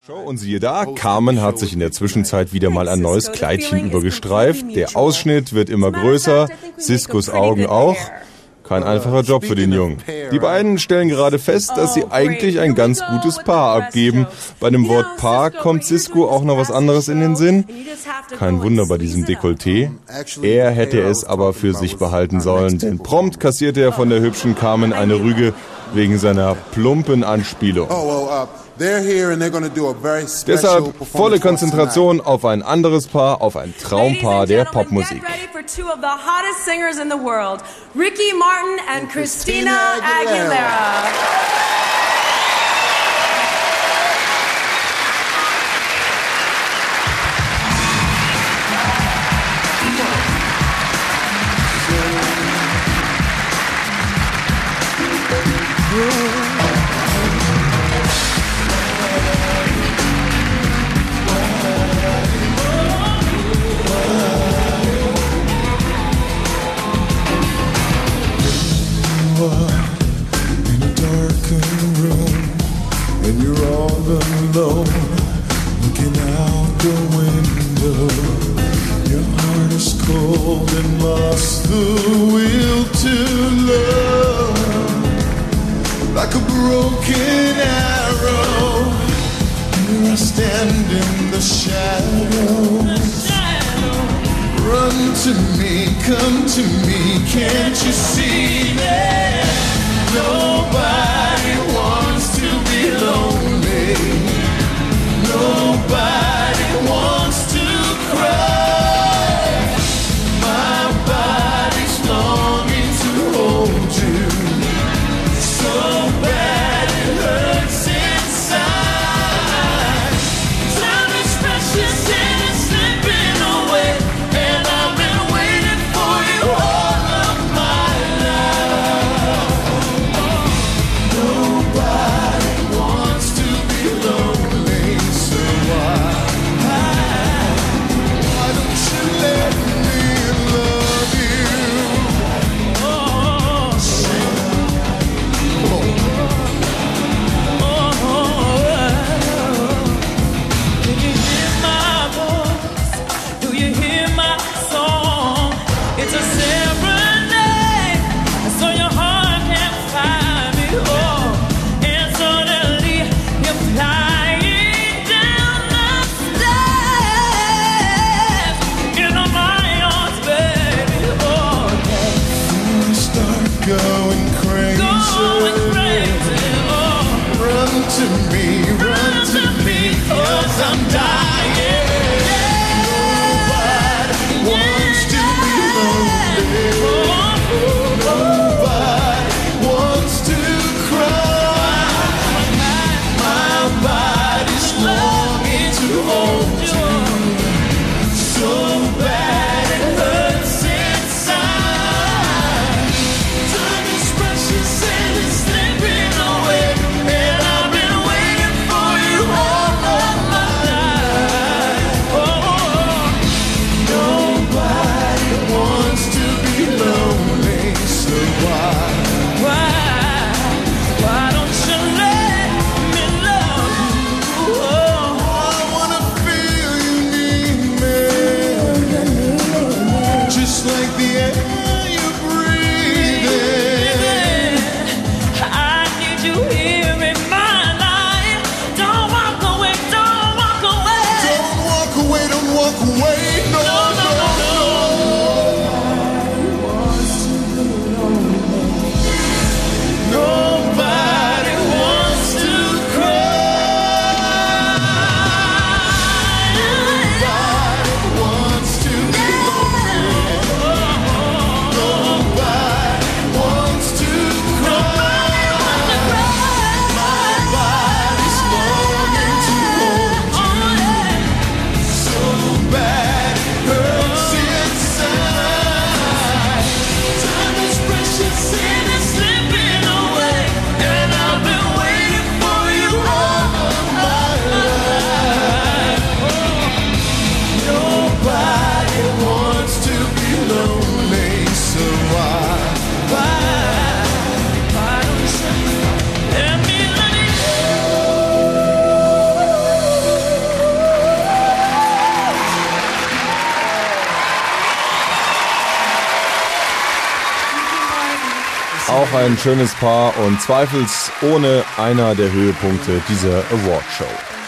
Show und siehe da, Carmen hat sich in der Zwischenzeit wieder mal ein neues Kleidchen übergestreift. Der Ausschnitt wird immer größer, Siskos Augen auch. Kein einfacher Job für den Jungen. Die beiden stellen gerade fest, dass sie eigentlich ein ganz gutes Paar abgeben. Bei dem Wort Paar kommt Sisko auch noch was anderes in den Sinn. Kein Wunder bei diesem Dekolleté. Er hätte es aber für sich behalten sollen, denn prompt kassierte er von der hübschen Carmen eine Rüge wegen seiner plumpen Anspielung. Deshalb volle Konzentration auf ein anderes Paar, auf ein Traumpaar der Popmusik. Ricky Martin and Christina Aguilera. In a darkened room, and you're all alone, looking out the window. Your heart is cold and lost the will to love. Like a broken arrow, here I stand in the shadows. Run to me, come to me, can't you see that nobody wants to be lonely, nobody wants to cry, my body's longing to hold you, so bad it hurts inside, time is precious and it's slipping away. Auch ein schönes Paar und zweifelsohne einer der Höhepunkte dieser Awardshow.